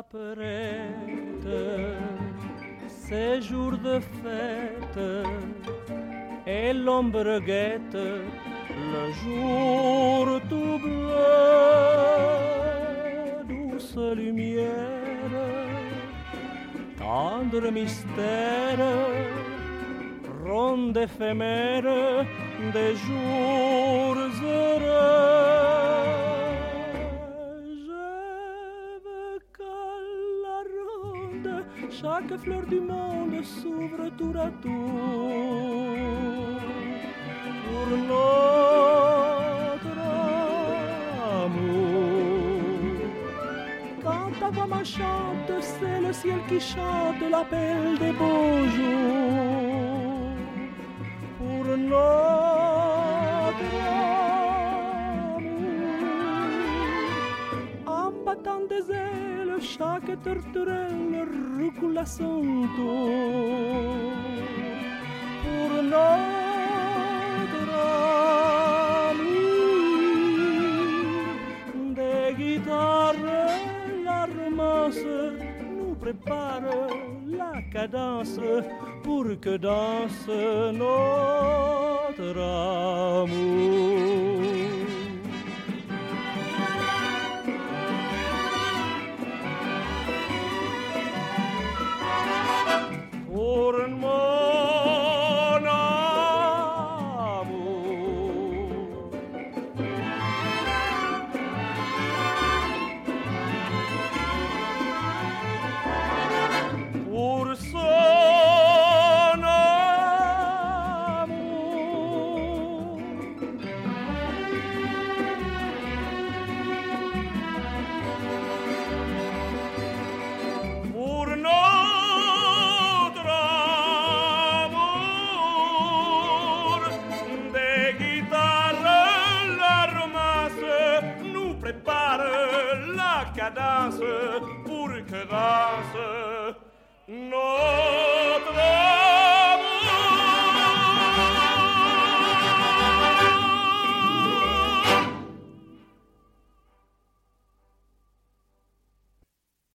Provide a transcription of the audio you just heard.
s'apprête, ces jours de fête, et l'ombre guette le jour tout bleu, douce lumière, tendre mystère, ronde éphémère des jours heureux. Chaque fleur du monde s'ouvre tour à tour pour notre amour. Quand ta voix m'enchante, c'est le ciel qui chante l'appel des beaux jours pour notre amour. En battant des ailes, chaque tourterelle recoule à son tour pour notre amour. Des guitares, la romance nous prépare la cadence pour que danse notre amour. Pour mon amour, pour son amour, pour notre prépare la cadence pour que danse nos